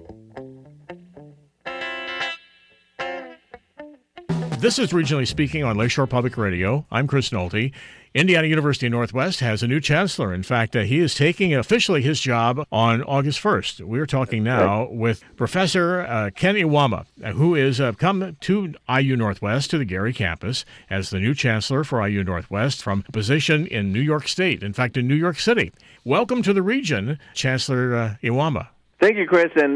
This is Regionally Speaking on Lakeshore Public Radio. I'm Chris Nolte. Indiana University Northwest has a new chancellor. In fact, he is taking officially his job on August 1st. We're talking now with Professor Ken Iwama, who is come to IU Northwest, to the Gary campus, as the new chancellor for IU Northwest from a position in New York State, in fact, in New York City. Welcome to the region, Chancellor Iwama. Thank you, Chris. And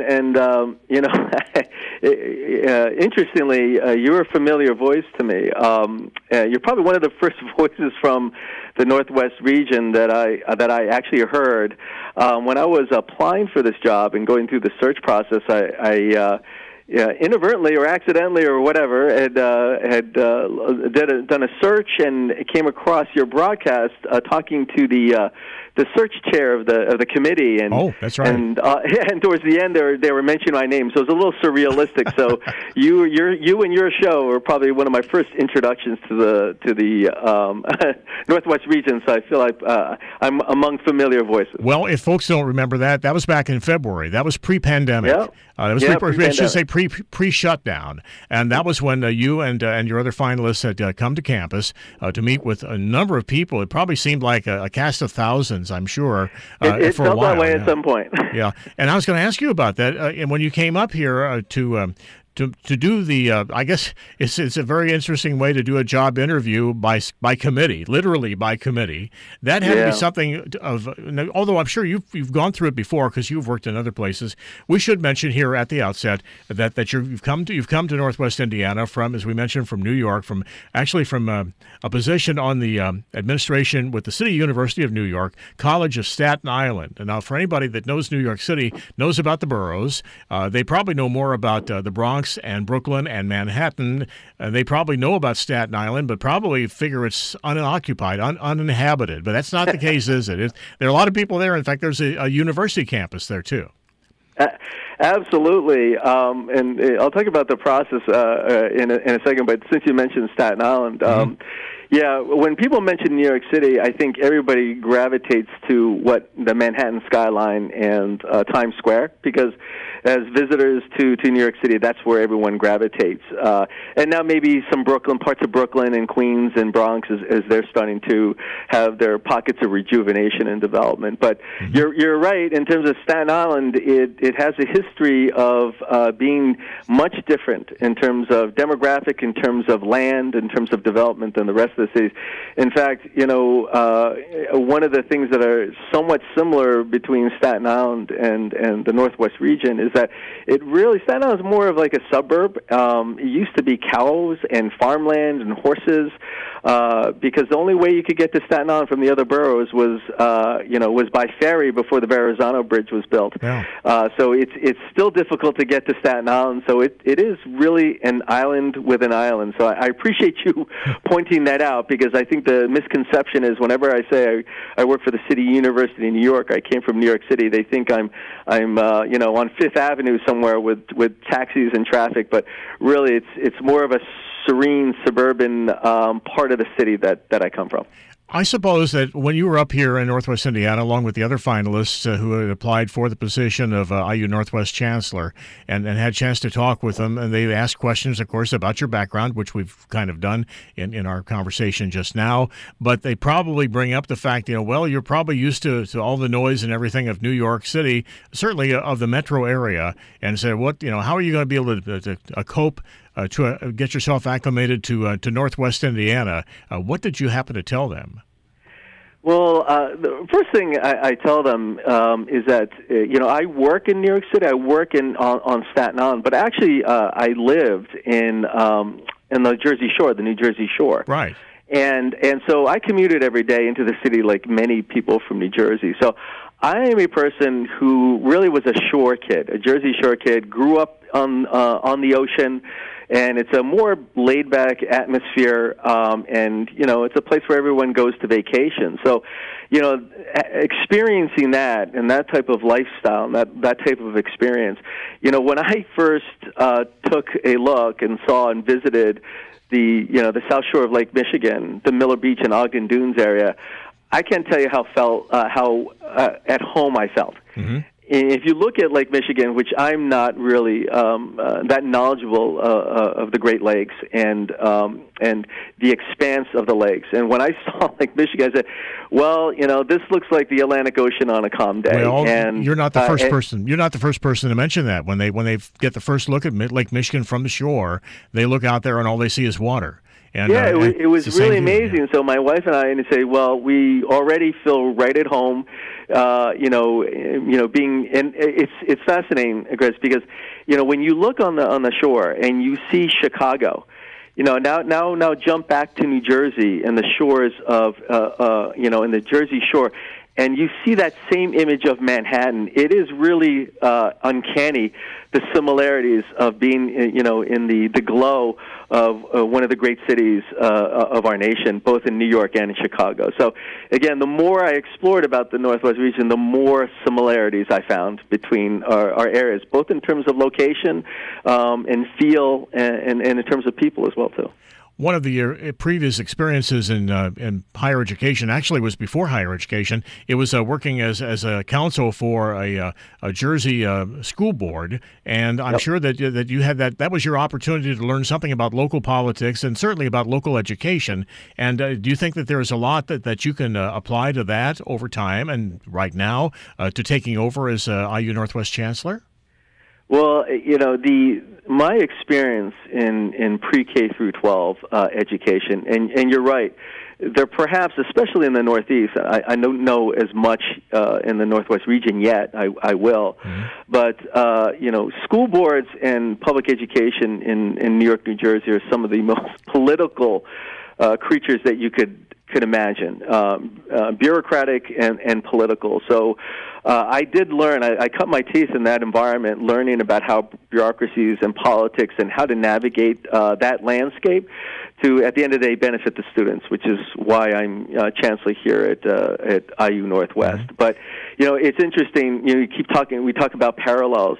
interestingly, you're a familiar voice to me. You're probably one of the first voices from the Northwest region that I actually heard when I was applying for this job and going through the search process. I inadvertently or accidentally or whatever had done a search and came across your broadcast talking to the search chair of the committee, and that's right. And towards the end, they were mentioning my name, so it was a little surrealistic. So you and your show were probably one of my first introductions to the Northwest region. So I feel like I'm among familiar voices. Well, if folks don't remember that was back in February. That was pre-pandemic. Yeah. That was I should say pre-shutdown, and that was when you and your other finalists had come to campus to meet with a number of people. It probably seemed like a cast of thousands, I'm sure. It for felt a while, that way at some point. Yeah, and I was going to ask you about that. And when you came up here to do the, I guess it's a very interesting way to do a job interview by committee, literally by committee. That had to be something of, although I'm sure you've gone through it before because you've worked in other places. We should mention here at the outset that you've come to Northwest Indiana from, as we mentioned, from New York, from a position on the administration with the City University of New York, College of Staten Island. And now, for anybody that knows New York City, knows about the boroughs, they probably know more about the Bronx and Brooklyn and Manhattan. They probably know about Staten Island, but probably figure it's unoccupied, uninhabited. But that's not the case, is it? There are a lot of people there. In fact, there's a university campus there, too. Absolutely. And I'll talk about the process in a second, but since you mentioned Staten Island, yeah, when people mention New York City, I think everybody gravitates to what the Manhattan skyline and Times Square, because as visitors to New York City, that's where everyone gravitates. And now maybe some parts of Brooklyn and Queens and Bronx as they're starting to have their pockets of rejuvenation and development. But you're right, in terms of Staten Island, it has a history of being much different in terms of demographic, in terms of land, in terms of development than the rest of the cities. In fact, one of the things that are somewhat similar between Staten Island and the Northwest region is that Staten Island is more of like a suburb. It used to be cows and farmland and horses, because the only way you could get to Staten Island from the other boroughs was by ferry before the Verrazano Bridge was built. Yeah. So it's still difficult to get to Staten Island. So it is really an island with an island. So I appreciate you pointing that out, because I think the misconception is whenever I say I work for the City University in New York, I came from New York City, they think I'm on Fifth Avenue somewhere with taxis and traffic. But really, it's more of a serene suburban part of the city that I come from. I suppose that when you were up here in Northwest Indiana, along with the other finalists who had applied for the position of IU Northwest Chancellor, and had a chance to talk with them, and they asked questions, of course, about your background, which we've kind of done in our conversation just now, but they probably bring up the fact, you're probably used to all the noise and everything of New York City, certainly of the metro area, and said, how are you going to be able to cope to get yourself acclimated to Northwest Indiana? What did you happen to tell them? Well, the first thing I tell them is that I work in New York City. I work on Staten Island, but actually I lived in the Jersey Shore, the New Jersey Shore. Right. And so I commuted every day into the city like many people from New Jersey. So I am a person who really was a shore kid, a Jersey Shore kid, grew up on the ocean. And it's a more laid-back atmosphere, and, it's a place where everyone goes to vacation. So, experiencing that and that type of lifestyle and that type of experience, when I first took a look and saw and visited the South Shore of Lake Michigan, the Miller Beach and Ogden Dunes area, I can't tell you how at home I felt. Mm-hmm. if you look at Lake Michigan, which I'm not really that knowledgeable of the Great Lakes and the expanse of the lakes, and when I saw Lake Michigan, I said, "Well, this looks like the Atlantic Ocean on a calm day." Well, and you're not the first person. You're not the first person to mention that. When they get the first look at Lake Michigan from the shore, they look out there and all they see is water. And, it was really amazing. Yeah. So my wife and I say, well, we already feel right at home. Being and it's fascinating, Chris, because when you look on the shore and you see Chicago, now jump back to New Jersey and the shores of in the Jersey Shore. And you see that same image of Manhattan. It is really uncanny, the similarities of being, in the glow of one of the great cities of our nation, both in New York and in Chicago. So, again, the more I explored about the Northwest region, the more similarities I found between our areas, both in terms of location and feel and in terms of people as well, too. One of the previous experiences in higher education actually was before higher education. It was working as a counsel for a Jersey school board, and I'm sure that you had that was your opportunity to learn something about local politics and certainly about local education. And do you think that there is a lot that you can apply to that over time and right now to taking over as IU Northwest Chancellor? Well, my experience in pre-K through 12 education, and you're right, there perhaps, especially in the Northeast, I don't know as much in the Northwest region yet. I will, but school boards and public education in New York, New Jersey are some of the most political creatures that you could imagine, bureaucratic and political. So I did learn, I cut my teeth in that environment, learning about how bureaucracies and politics and how to navigate that landscape to, at the end of the day, benefit the students, which is why I'm chancellor here at IU Northwest. But, it's interesting, we talk about parallels.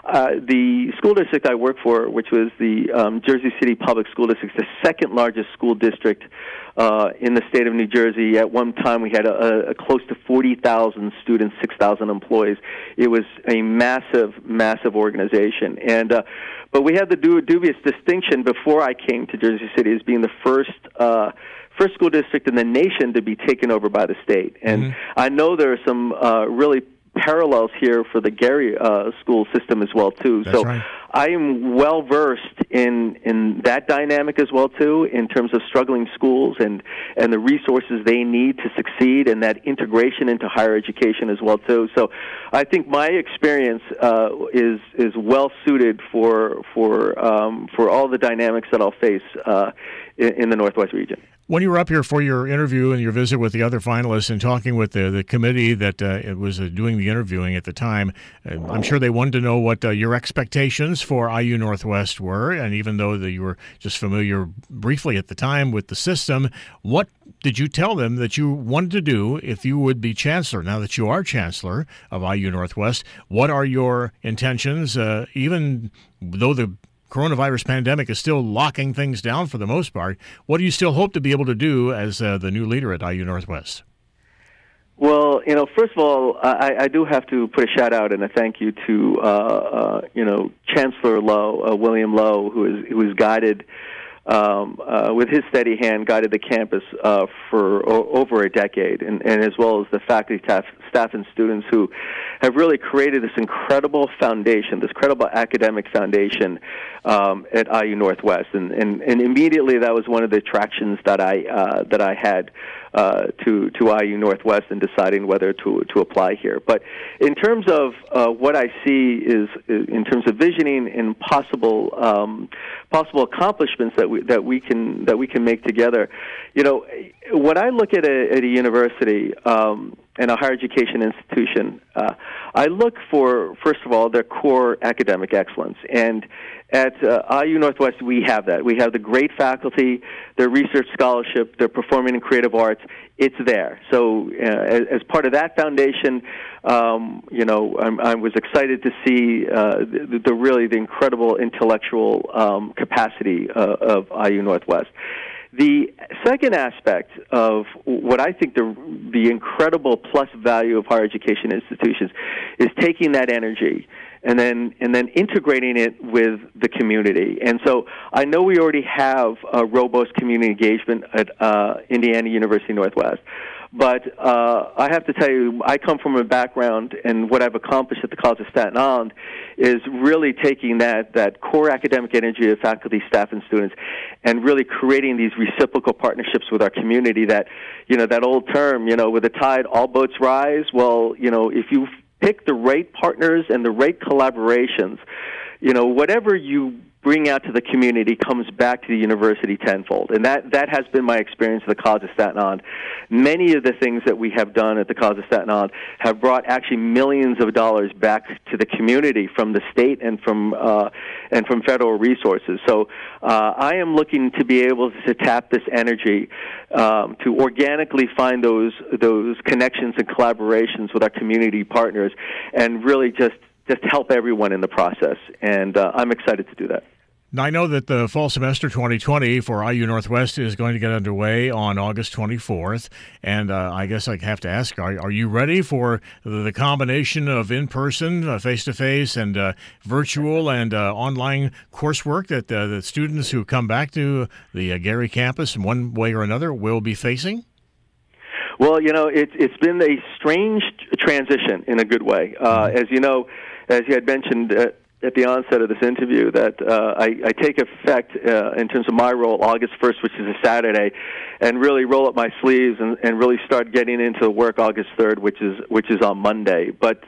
The school district I work for, which was the Jersey City Public School District, the second largest school district in the state of New Jersey. At one time, we had a close to 40,000 students, 6,000 employees. It was a massive, massive organization. And but we had the dubious distinction before I came to Jersey City as being the first school district in the nation to be taken over by the state. And I know there are some really parallels here for the Gary school system as well, too. That's so right. I am well versed in that dynamic as well, too, in terms of struggling schools and the resources they need to succeed, and that integration into higher education as well, too. So I think my experience is well suited for all the dynamics that I'll face in the Northwest region. When you were up here for your interview and your visit with the other finalists and talking with the committee that was doing the interviewing at the time, I'm sure they wanted to know what your expectations for IU Northwest were, and even though you were just familiar briefly at the time with the system, what did you tell them that you wanted to do if you would be chancellor? Now that you are chancellor of IU Northwest, what are your intentions, even though the coronavirus pandemic is still locking things down for the most part? What do you still hope to be able to do as the new leader at IU Northwest? Well, first of all, I do have to put a shout out and a thank you to Chancellor Lowe, William Lowe, who has guided with his steady hand, guided the campus for over a decade, and as well as the faculty, staff, and students who have really created this incredible foundation, this credible academic foundation at IU Northwest, and immediately that was one of the attractions that I had to IU Northwest in deciding whether to apply here. But in terms of what I see is in terms of visioning and possible accomplishments that we can make together. When I look at a university and a higher education institution, I look for, first of all, their core academic excellence. And at IU Northwest, we have that. We have the great faculty, their research scholarship, their performing and creative arts. It's there. So as part of that foundation, I was excited to see the incredible intellectual capacity of IU Northwest. The second aspect of what I think the incredible plus value of higher education institutions is taking that energy and then integrating it with the community. And so I know we already have a robust community engagement at Indiana University Northwest. But I have to tell you, I come from a background, and what I've accomplished at the College of Staten Island is really taking that core academic energy of faculty, staff, and students, and really creating these reciprocal partnerships with our community. That, that old term, with the tide, all boats rise. Well, if you pick the right partners and the right collaborations, whatever you bring out to the community comes back to the university tenfold. And that has been my experience at the College of Staten Island. Many of the things that we have done at the College of Staten Island have brought actually millions of dollars back to the community from the state and from federal resources. So I am looking to be able to tap this energy to organically find those connections and collaborations with our community partners and really just help everyone in the process, and I'm excited to do that. Now, I know that the fall semester 2020 for IU Northwest is going to get underway on August 24th, and I guess I have to ask, are you ready for the combination of in-person, face-to-face, and virtual and online coursework that the students who come back to the Gary campus in one way or another will be facing? Well, it's been a strange transition in a good way. As you know, as you had mentioned at the onset of this interview, that I take effect in terms of my role August 1st, which is a Saturday, and really roll up my sleeves and really start getting into the work August 3rd, which is on Monday. But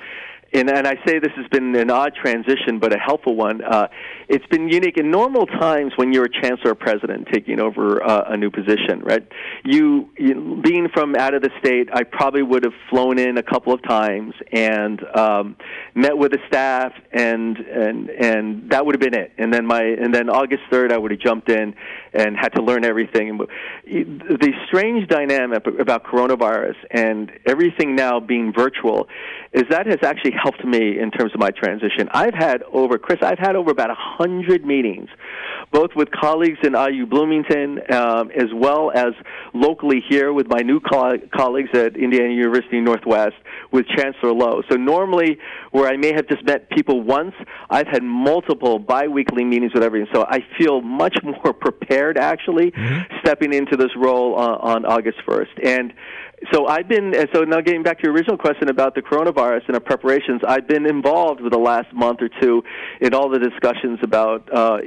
and I say this has been an odd transition, but a helpful one. It's been unique. In normal times, when you're a chancellor or president taking over a new position, right? You being from out of the state, I probably would have flown in a couple of times and met with the staff, and that would have been it. And then August 3rd, I would have jumped in and had to learn everything. The strange dynamic about coronavirus and everything now being virtual is that has actually helped me in terms of my transition. I've had over about 100 meetings, both with colleagues in IU Bloomington as well as locally here with my new colleagues at Indiana University Northwest with Chancellor Lowe. So normally, where I may have just met people once, I've had multiple biweekly meetings with everyone. So I feel much more prepared, actually, stepping into this role on August 1st. And so now getting back to your original question about the coronavirus and our preparations, I've been involved with the last month or two in all the discussions about,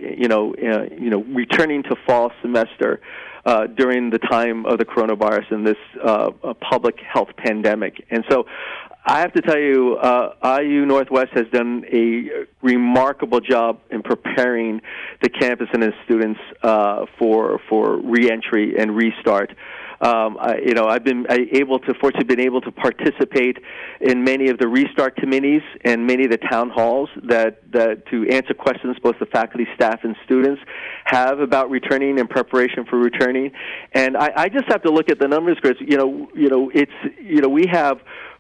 returning to fall semester during the time of the coronavirus and this public health pandemic. And so I have to tell you, IU Northwest has done a remarkable job in preparing the campus and its students for reentry and restart. I've been fortunately been able to participate in many of the restart committees and many of the town halls that to answer questions both the faculty, staff, and students have about returning and preparation for returning. And I just have to look at the numbers, Chris. We have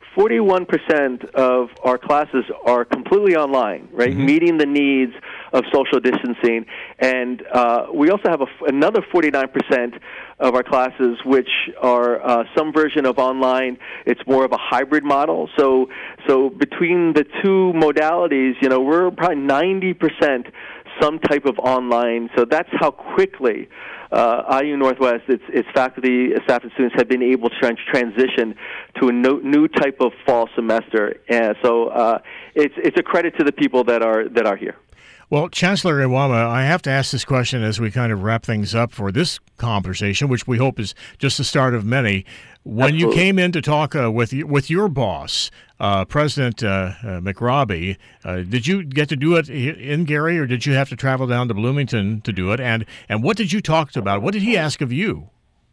41% of our classes are completely online, right, meeting the needs of social distancing. And we also have another 49% of our classes which are some version of online. It's more of a hybrid model. So between the two modalities, we're probably 90% some type of online. So that's how quickly IU Northwest, its faculty, staff, and students have been able to transition to a new type of fall semester. And so it's a credit to the people that are here. Well, Chancellor Iwama, I have to ask this question as we kind of wrap things up for this conversation, which we hope is just the start of many. When Absolutely. You came in to talk with your boss, President McRobbie, did you get to do it in Gary, or did you have to travel down to Bloomington to do it? And what did you talk about? What did he ask of you?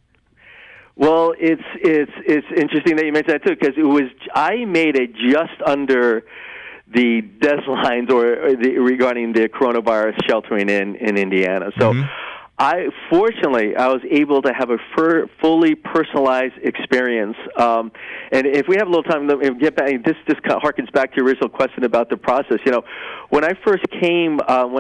Well, it's interesting that you mentioned that too, because I made it just under the deadlines regarding the coronavirus sheltering in Indiana. So Fortunately, I was able to have a fully personalized experience. And if we have a little time, let me get back. This just harkens back to your original question about the process. When I first came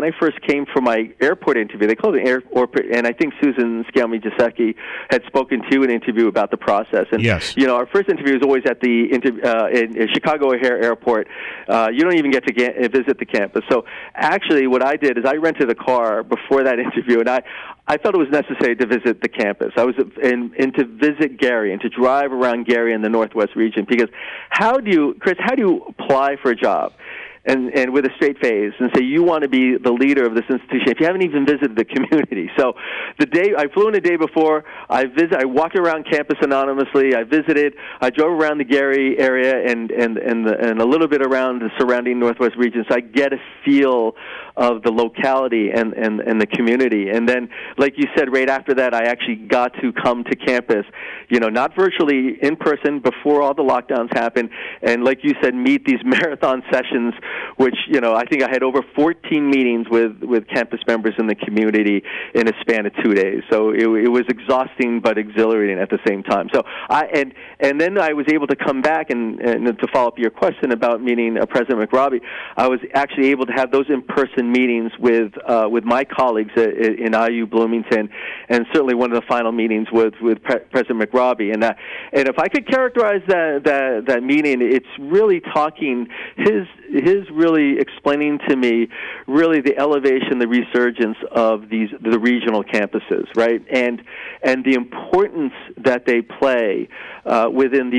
for my airport interview, they called it an airport, and I think Susan Scalmi-Giuseppe had spoken to an interview about the process. And yes, our first interview is always at the in Chicago O'Hare Airport. You don't even get to visit the campus. So actually, what I did is I rented a car before that interview, and I felt it was necessary to visit the campus. I was and to visit Gary and to drive around Gary in the Northwest region, because Chris, how do you apply for a job and with a straight face and say you want to be the leader of this institution if you haven't even visited the community? So the day I flew in the day before, I walked around campus anonymously. I drove around the Gary area and a little bit around the surrounding Northwest region, so I get a feel of the locality and the community. And then, like you said, right after that, I actually got to come to campus, not virtually, in person, before all the lockdowns happened, and like you said, meet these marathon sessions, which, I think I had over 14 meetings with campus members in the community in a span of 2 days. So it was exhausting but exhilarating at the same time. So and then I was able to come back and to follow up your question about meeting President McRobbie. I was actually able to have those in-person meetings with my colleagues in IU Bloomington, and certainly one of the final meetings with President McRobbie. And if I could characterize that meeting, it's really talking his really explaining to me really the elevation, the resurgence of the regional campuses, right, and the importance that they play within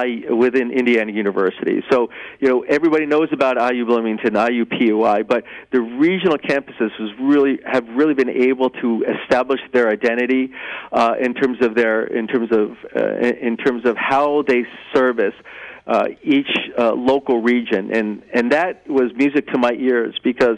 Indiana University. So everybody knows about IU Bloomington, IU PUI, but the regional campuses have really been able to establish their identity in terms of how they service each local region, and that was music to my ears, because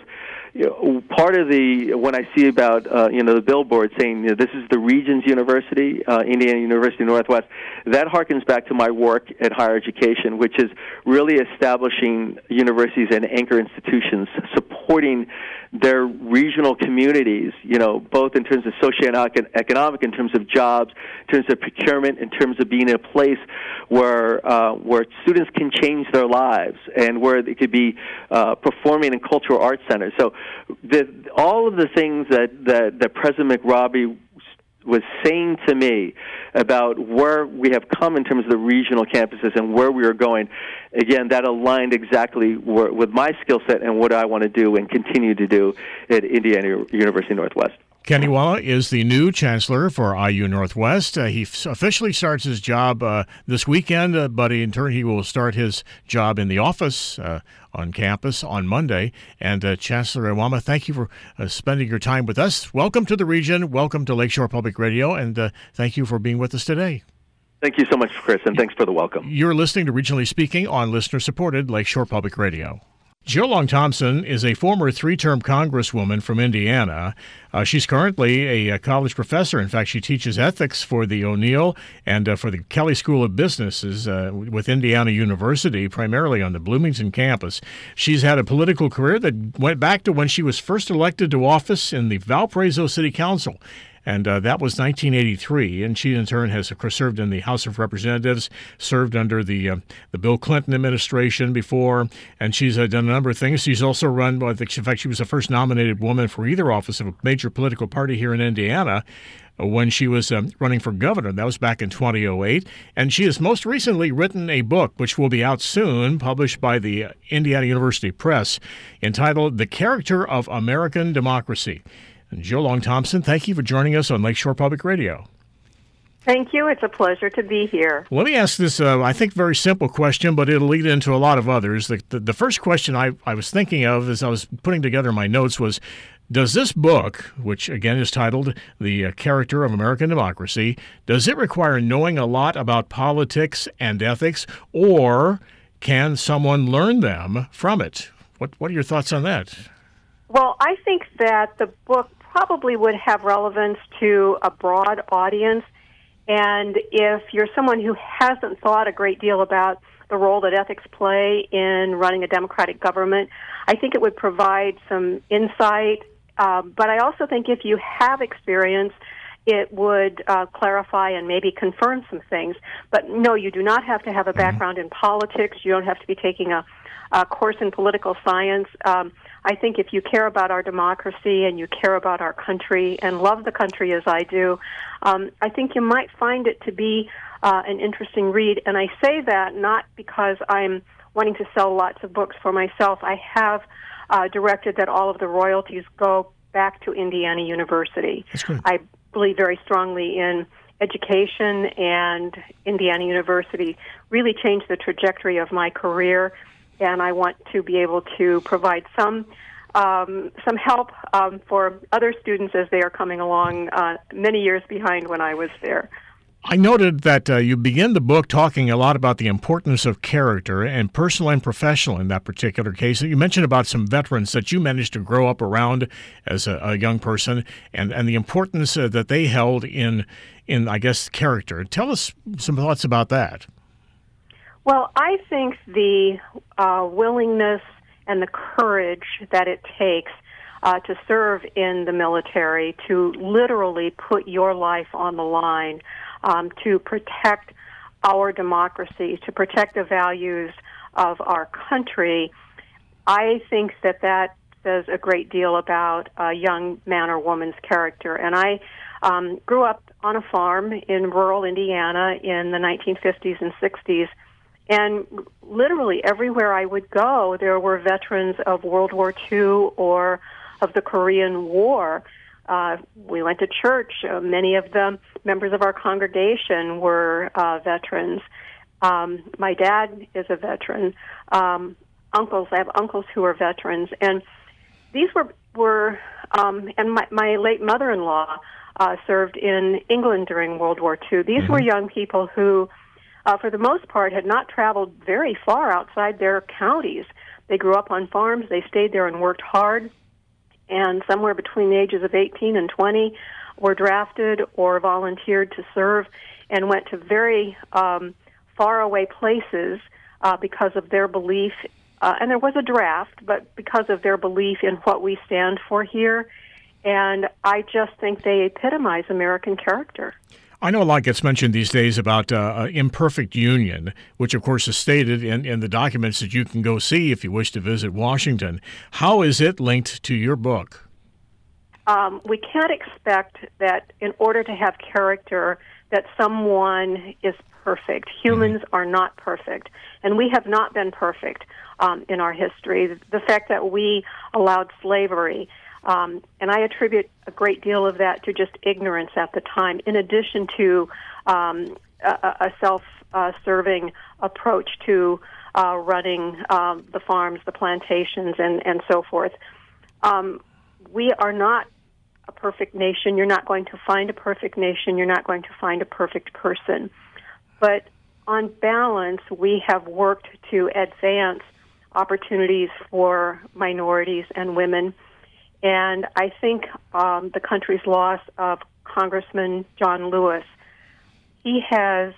part of when I see about the billboard saying this is the region's university, Indiana University Northwest, that harkens back to my work at Higher Education, which is really establishing universities and anchor institutions, supporting their regional communities, both in terms of socioeconomic, in terms of jobs, in terms of procurement, in terms of being a place where students can change their lives, and where they could be performing in cultural arts centers. So all of the things that President McRobbie was saying to me about where we have come in terms of the regional campuses and where we are going, again, that aligned exactly with my skill set and what I want to do and continue to do at Indiana University Northwest. Kenny Walla is the new chancellor for IU Northwest. He officially starts his job this weekend, but in turn he will start his job in the office on campus on Monday. And Chancellor Iwama, thank you for spending your time with us. Welcome to the region. Welcome to Lakeshore Public Radio, and thank you for being with us today. Thank you so much, Chris, and thanks for the welcome. You're listening to Regionally Speaking on listener-supported Lakeshore Public Radio. Jill Long Thompson is a former three-term congresswoman from Indiana. She's currently a college professor. In fact, she teaches ethics for the O'Neill and for the Kelley School of Businesses with Indiana University, primarily on the Bloomington campus. She's had a political career that went back to when she was first elected to office in the Valparaiso City Council. And that was 1983, and she in turn has served in the House of Representatives, served under the Bill Clinton administration before, and she's done a number of things. She's also run, in fact, she was the first nominated woman for either office of a major political party here in Indiana when she was running for governor. That was back in 2008. And she has most recently written a book, which will be out soon, published by the Indiana University Press, entitled The Character of American Democracy. And Jill Long Thompson, thank you for joining us on Lakeshore Public Radio. Thank you. It's a pleasure to be here. Let me ask this, I think, very simple question, but it'll lead into a lot of others. The first question I was thinking of as I was putting together my notes was, does this book, which again is titled The Character of American Democracy, does it require knowing a lot about politics and ethics, or can someone learn them from it? What are your thoughts on that? Well, I think that the book probably would have relevance to a broad audience, and if you're someone who hasn't thought a great deal about the role that ethics play in running a democratic government, I think it would provide some insight But I also think if you have experience, it would clarify and maybe confirm some things. But no, you do not have to have a background in politics. You don't have to be taking a course in political science. I think if you care about our democracy and you care about our country and love the country as I do, I think you might find it to be an interesting read. And I say that not because I'm wanting to sell lots of books for myself. I have directed that all of the royalties go back to Indiana University. That's good. I believe very strongly in education, and Indiana University really changed the trajectory of my career, and I want to be able to provide some help for other students as they are coming along many years behind when I was there. I noted that you begin the book talking a lot about the importance of character, and personal and professional in that particular case. You mentioned about some veterans that you managed to grow up around as a young person, and the importance that they held in, I guess, character. Tell us some thoughts about that. Well, I think the willingness and the courage that it takes to serve in the military, to literally put your life on the line, to protect our democracy, to protect the values of our country, I think that says a great deal about a young man or woman's character. And I grew up on a farm in rural Indiana in the 1950s and 60s, and literally everywhere I would go, there were veterans of World War II or of the Korean War. We went to church. Many of the members of our congregation were veterans. My dad is a veteran. I have uncles who are veterans, and these were and my late mother-in-law served in England during World War II. These were young people who, for the most part, had not traveled very far outside their counties. They grew up on farms. They stayed there and worked hard. And somewhere between the ages of 18 and 20 were drafted or volunteered to serve and went to very faraway places because of their belief. And there was a draft, but because of their belief in what we stand for here. And I just think they epitomize American character. I know a lot gets mentioned these days about imperfect union, which, of course, is stated in the documents that you can go see if you wish to visit Washington. How is it linked to your book? We can't expect that in order to have character that someone is perfect. Humans are not perfect, and we have not been perfect in our history. The fact that we allowed slavery, and I attribute a great deal of that to just ignorance at the time, in addition to a self-serving approach to running the farms, the plantations, and so forth. We are not a perfect nation. You're not going to find a perfect nation. You're not going to find a perfect person. But on balance, we have worked to advance opportunities for minorities and women. And I think the country's loss of Congressman John Lewis, he has,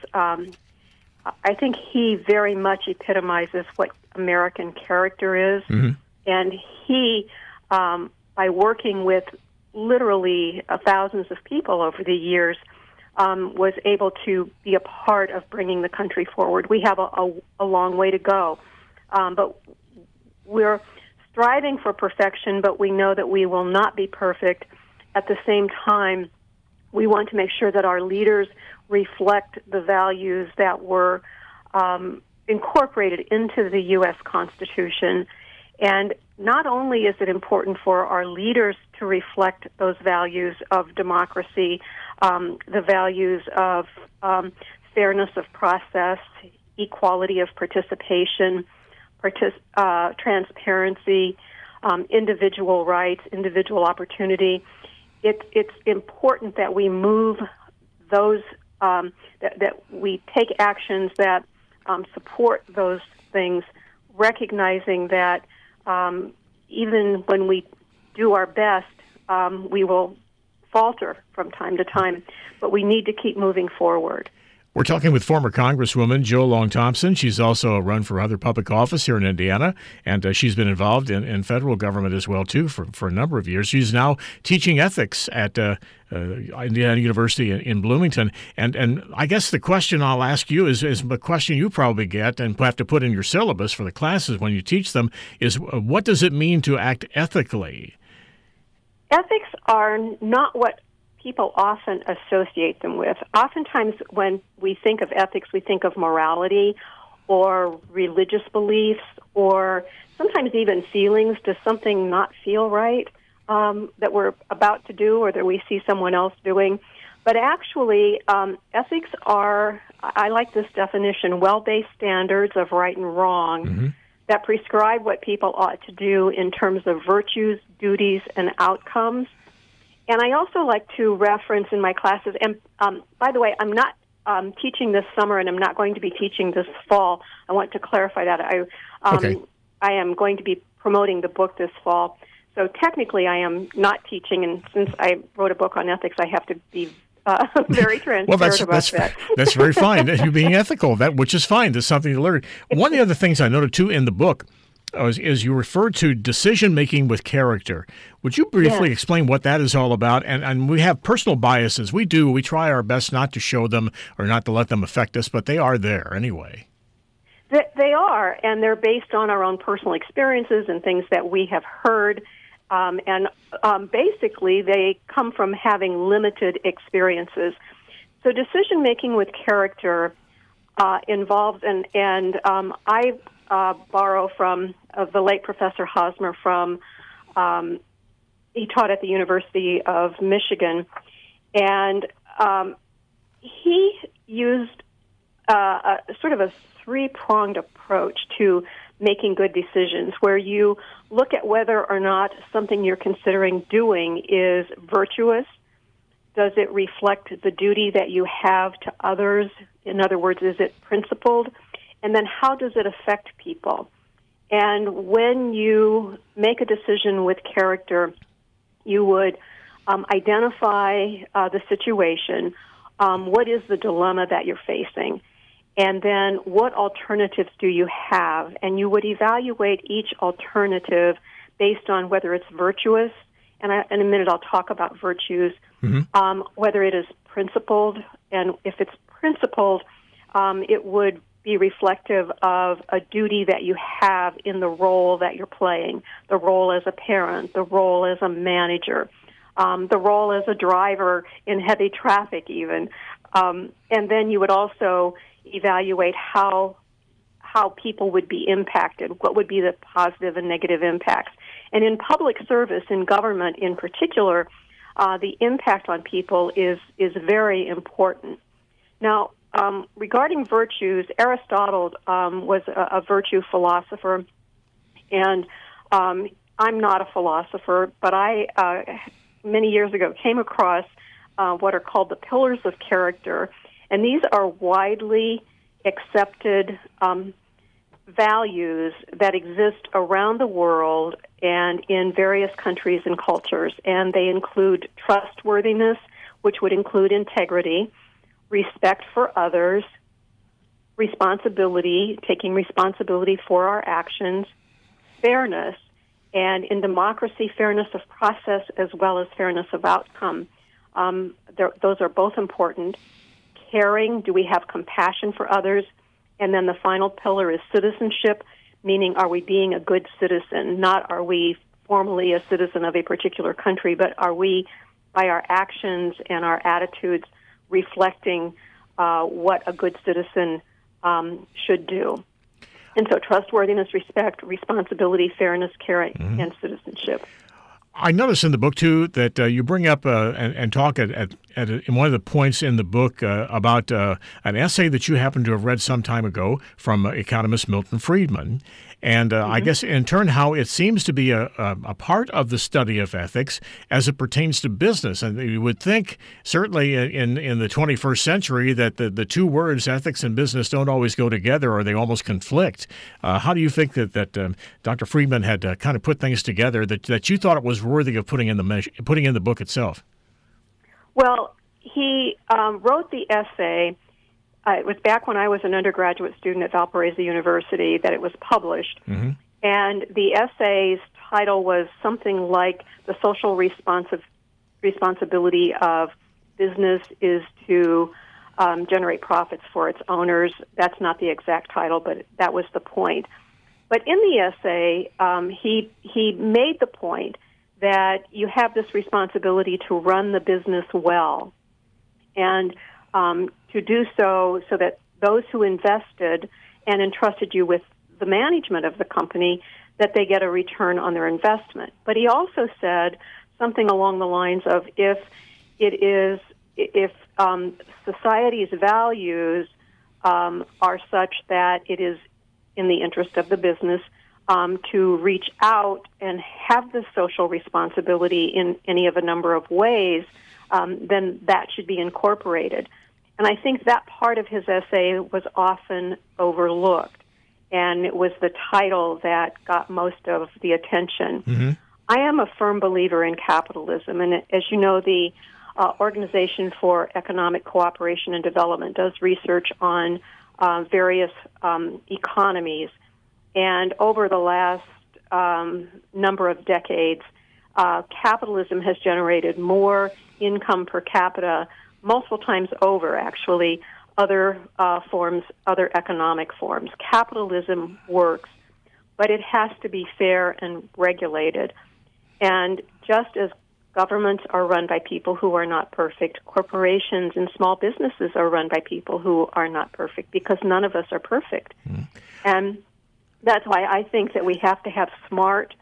I think he very much epitomizes what American character is. And he, by working with literally thousands of people over the years, was able to be a part of bringing the country forward. We have a long way to go, but we're striving for perfection, but we know that we will not be perfect. At the same time, we want to make sure that our leaders reflect the values that were incorporated into the U.S. Constitution. And not only is it important for our leaders to reflect those values of democracy, the values of fairness of process, equality of participation, transparency, individual rights, individual opportunity. It's important that we move those, that we take actions that support those things, recognizing that even when we do our best, we will falter from time to time, but we need to keep moving forward. We're talking with former Congresswoman Jo Long Thompson. She's also run for other public office here in Indiana, and she's been involved in federal government as well, too, for a number of years. She's now teaching ethics at Indiana University in Bloomington. And I guess the question I'll ask you is a question you probably get and have to put in your syllabus for the classes when you teach them, is what does it mean to act ethically? Ethics are not what people often associate them with. Oftentimes when we think of ethics, we think of morality or religious beliefs or sometimes even feelings. Does something not feel right that we're about to do or that we see someone else doing? But actually, ethics are, I like this definition, well-based standards of right and wrong that prescribe what people ought to do in terms of virtues, duties, and outcomes. And I also like to reference in my classes, and by the way, I'm not teaching this summer, and I'm not going to be teaching this fall. I want to clarify that. I am going to be promoting the book this fall. So technically, I am not teaching, and since I wrote a book on ethics, I have to be very transparent about that. That's very fine. You're being ethical, which is fine. There's something to learn. One of the other things I noted, too, in the book is you referred to decision-making with character. Would you briefly explain what that is all about? And we have personal biases. We do. We try our best not to show them or not to let them affect us, but they are there anyway. They are, and they're based on our own personal experiences and things that we have heard. Basically, they come from having limited experiences. So decision-making with character involves, and I borrow from the late Professor Hosmer from, he taught at the University of Michigan, and he used a sort of a three-pronged approach to making good decisions, where you look at whether or not something you're considering doing is virtuous. Does it reflect the duty that you have to others? In other words, is it principled? And then how does it affect people? And when you make a decision with character, you would identify the situation. What is the dilemma that you're facing? And then what alternatives do you have? And you would evaluate each alternative based on whether it's virtuous, and in a minute I'll talk about virtues, whether it is principled, and if it's principled, it would be reflective of a duty that you have in the role that you're playing, the role as a parent, the role as a manager, the role as a driver in heavy traffic even. And then you would also evaluate how people would be impacted, what would be the positive and negative impacts. And in public service, in government in particular, the impact on people is very important. Now, regarding virtues, Aristotle was a virtue philosopher, and I'm not a philosopher, but I, many years ago, came across what are called the pillars of character, and these are widely accepted values that exist around the world and in various countries and cultures, and they include trustworthiness, which would include integrity, respect for others, responsibility, taking responsibility for our actions, fairness, and in democracy, fairness of process as well as fairness of outcome. Those are both important. Caring, do we have compassion for others? And then the final pillar is citizenship, meaning are we being a good citizen? Not are we formally a citizen of a particular country, but are we, by our actions and our attitudes, reflecting what a good citizen should do. And so trustworthiness, respect, responsibility, fairness, caring, and citizenship. I noticed in the book, too, that you bring up and talk in one of the points in the book about an essay that you happened to have read some time ago from economist Milton Friedman. And I guess, in turn, how it seems to be a part of the study of ethics as it pertains to business. And you would think, certainly in the 21st century, that the two words, ethics and business, don't always go together, or they almost conflict. How do you think that Dr. Friedman had kind of put things together that you thought it was worthy of putting in the book itself? Well, he wrote the essay it was back when I was an undergraduate student at Valparaiso University that it was published. Mm-hmm. And the essay's title was something like "The Social Responsibility of Business is to generate profits for its owners." That's not the exact title, but that was the point. But in the essay, he made the point that you have this responsibility to run the business well, and to do so that those who invested and entrusted you with the management of the company, that they get a return on their investment. But he also said something along the lines of, if society's values are such that it is in the interest of the business to reach out and have this social responsibility in any of a number of ways, then that should be incorporated. And I think that part of his essay was often overlooked, and it was the title that got most of the attention. Mm-hmm. I am a firm believer in capitalism, and as you know, the Organization for Economic Cooperation and Development does research on various economies, and over the last number of decades, capitalism has generated more income per capita, multiple times over, actually, other economic forms. Capitalism works, but it has to be fair and regulated. And just as governments are run by people who are not perfect, corporations and small businesses are run by people who are not perfect, because none of us are perfect. Mm. And that's why I think that we have to have a smart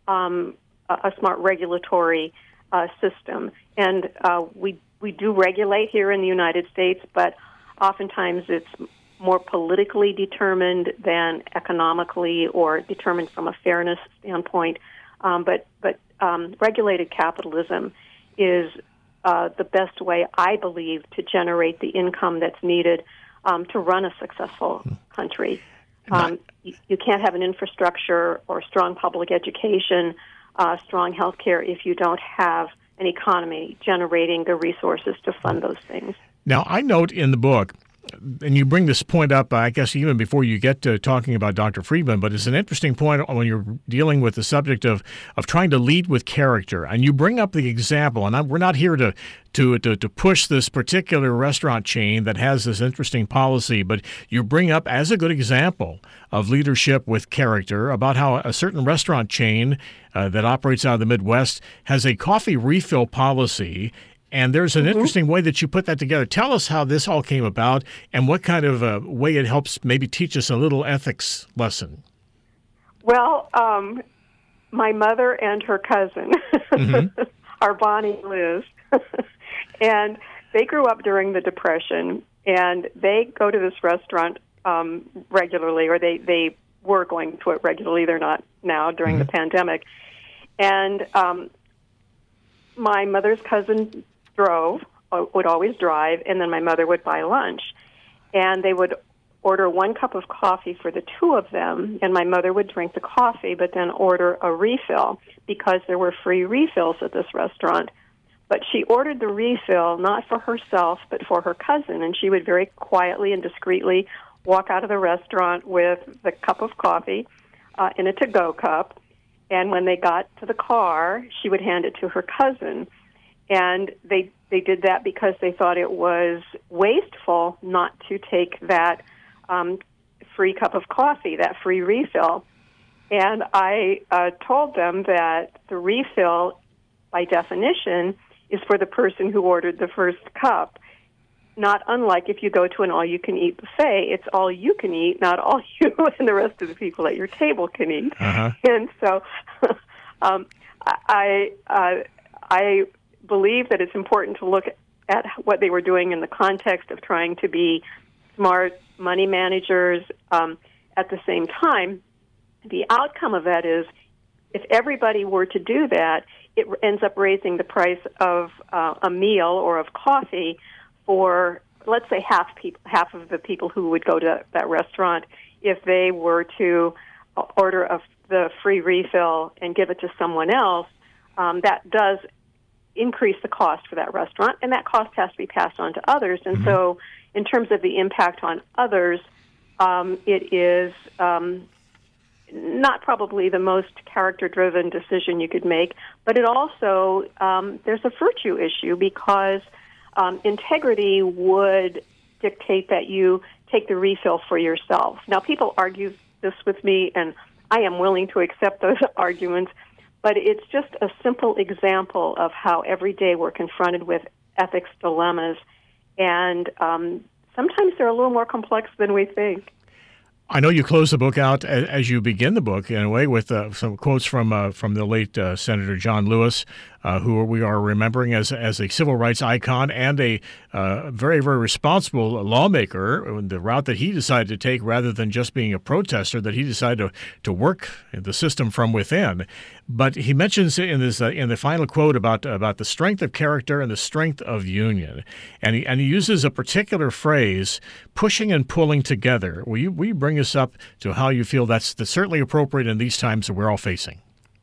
regulatory system. And we do regulate here in the United States, but oftentimes it's more politically determined than economically or determined from a fairness standpoint. But regulated capitalism is the best way, I believe, to generate the income that's needed to run a successful country. You can't have an infrastructure or strong public education, strong health care, if you don't have an economy generating the resources to fund those things. Now, I note in the book, and you bring this point up, I guess, even before you get to talking about Dr. Friedman, but it's an interesting point when you're dealing with the subject of trying to lead with character. And you bring up the example, and we're not here to push this particular restaurant chain that has this interesting policy, but you bring up as a good example of leadership with character about how a certain restaurant chain that operates out of the Midwest has a coffee refill policy. And there's an interesting way that you put that together. Tell us how this all came about and what kind of way it helps maybe teach us a little ethics lesson. Well, my mother and her cousin are Bonnie and Liz, and they grew up during the Depression, and they go to this restaurant regularly, or they were going to it regularly. They're not now during the pandemic. And my mother's cousin would always drive, and then my mother would buy lunch. And they would order 1 cup of coffee for the two of them, and my mother would drink the coffee, but then order a refill because there were free refills at this restaurant. But she ordered the refill not for herself, but for her cousin, and she would very quietly and discreetly walk out of the restaurant with the cup of coffee in a to-go cup, and when they got to the car, she would hand it to her cousin. And they did that because they thought it was wasteful not to take that free cup of coffee, that free refill. And I told them that the refill, by definition, is for the person who ordered the first cup. Not unlike if you go to an all-you-can-eat buffet, it's all you can eat, not all you and the rest of the people at your table can eat. Uh-huh. And so I believe that it's important to look at what they were doing in the context of trying to be smart money managers. At the same time, the outcome of that is if everybody were to do that, it ends up raising the price of a meal or of coffee for, let's say, half of the people who would go to that restaurant if they were to order the free refill and give it to someone else. That does increase the cost for that restaurant, and that cost has to be passed on to others. And so in terms of the impact on others, it is not probably the most character-driven decision you could make, but it also, there's a virtue issue because integrity would dictate that you take the refill for yourself. Now, people argue this with me, and I am willing to accept those arguments, but it's just a simple example of how every day we're confronted with ethics dilemmas, and sometimes they're a little more complex than we think. I know you close the book out as you begin the book in a way with some quotes from the late Senator John Lewis, who we are remembering as a civil rights icon and a very, very responsible lawmaker. The route that he decided to take, rather than just being a protester, that he decided to work the system from within. But he mentions in the final quote about the strength of character and the strength of union, and he uses a particular phrase, pushing and pulling together. Will you bring us up to how you feel that's certainly appropriate in these times that we're all facing?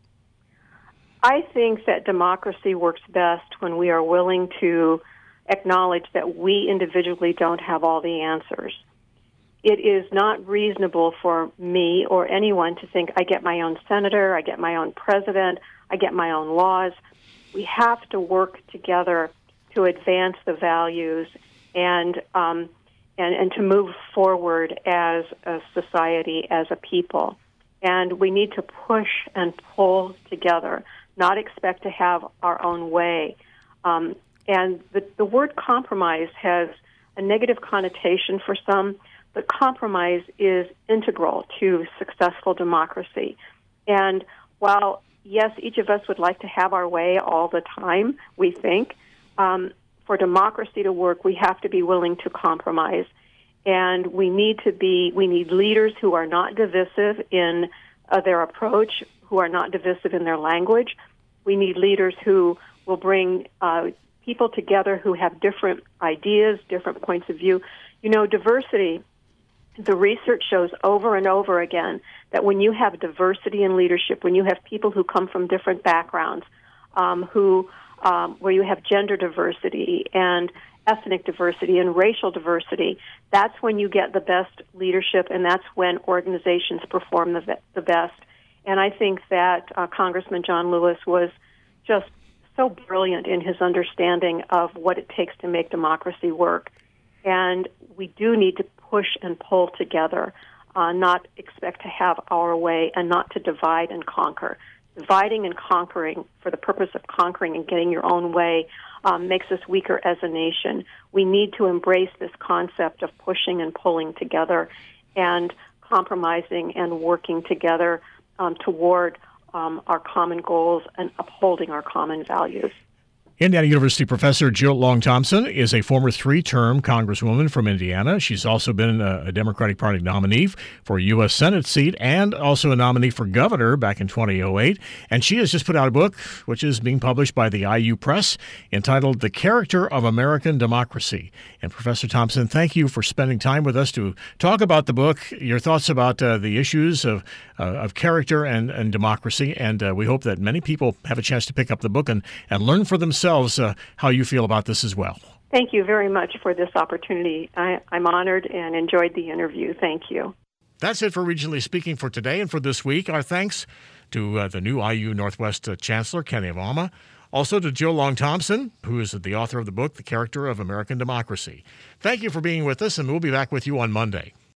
I think that democracy works best when we are willing to acknowledge that we individually don't have all the answers. It is not reasonable for me or anyone to think, I get my own senator, I get my own president, I get my own laws. We have to work together to advance the values and to move forward as a society, as a people. And we need to push and pull together, not expect to have our own way. And the word compromise has a negative connotation for some, but compromise is integral to successful democracy. And while, yes, each of us would like to have our way all the time, we think, for democracy to work, we have to be willing to compromise. And we need leaders who are not divisive in their approach, who are not divisive in their language. We need leaders who will bring people together who have different ideas, different points of view. You know, diversity, the research shows over and over again that when you have diversity in leadership, when you have people who come from different backgrounds, where you have gender diversity and ethnic diversity and racial diversity, that's when you get the best leadership, and that's when organizations perform the best. And I think that Congressman John Lewis was just so brilliant in his understanding of what it takes to make democracy work. And we do need to push and pull together, not expect to have our way, and not to divide and conquer. Dividing and conquering for the purpose of conquering and getting your own way makes us weaker as a nation. We need to embrace this concept of pushing and pulling together and compromising and working together toward our common goals and upholding our common values. Indiana University professor Jill Long Thompson is a former 3-term congresswoman from Indiana. She's also been a Democratic Party nominee for a U.S. Senate seat and also a nominee for governor back in 2008. And she has just put out a book, which is being published by the IU Press, entitled The Character of American Democracy. And Professor Thompson, thank you for spending time with us to talk about the book, your thoughts about the issues of character and democracy. And we hope that many people have a chance to pick up the book and learn for themselves how you feel about this as well. Thank you very much for this opportunity. I'm honored and enjoyed the interview. Thank you. That's it for Regionally Speaking for today and for this week. Our thanks to the new IU Northwest Chancellor, Kenny Avama. Also to Jill Long Thompson, who is the author of the book, The Character of American Democracy. Thank you for being with us, and we'll be back with you on Monday.